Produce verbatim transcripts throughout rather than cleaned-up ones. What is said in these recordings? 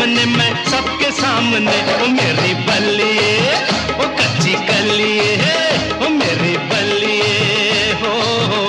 सामने मैं सबके सामने ओ मेरी बल्लिए ओ कच्ची कलिए ओ मेरी बल्लिए हो, हो।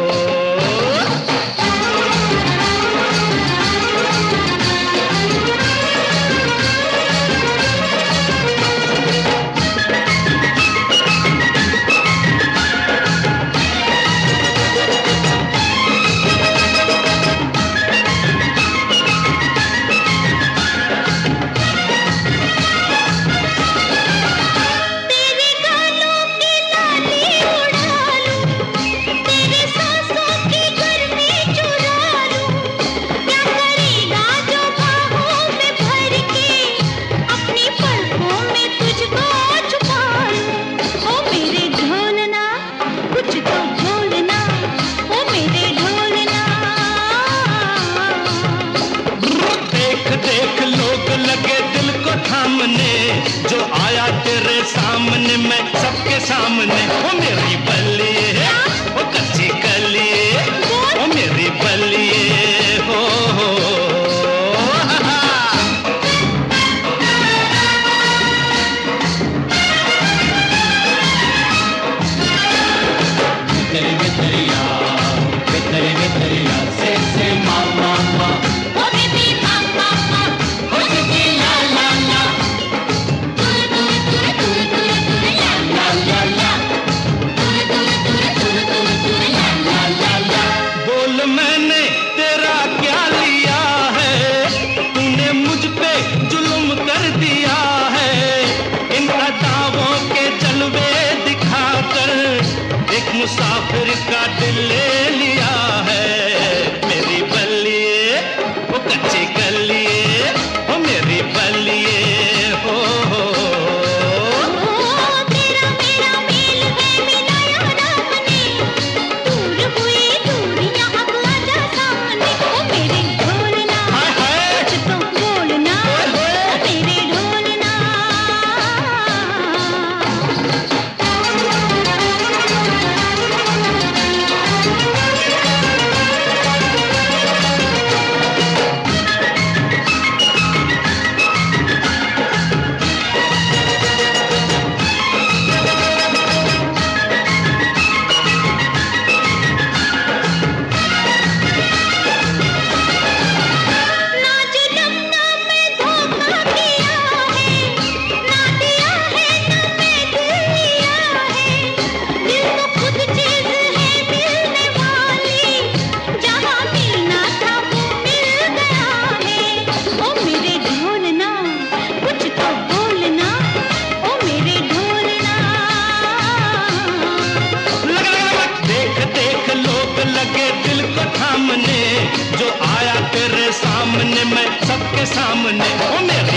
जो आया तेरे सामने मैं सबके सामने ओ मेरी बल्लिए ओ कच्ची कलिए ओ मेरी बल्लिए हो, हो। Vitari vitariya, vitari vitariya, say say ma ma ma, oh baby ma ma ma, oh baby la la la. बोल मैंने तेरा क्या लिया है, तूने मुझ पे जुल्म कर दिया है। इन अदावों के जलवे दिखाकर एक मुसाफिर का दिल ले लिया है। मेरी बल्लिए वो कच्ची कलिए वो मेरी बल्लिए हो, हो। जो आया तेरे सामने मैं सबके सामने ओ मेरे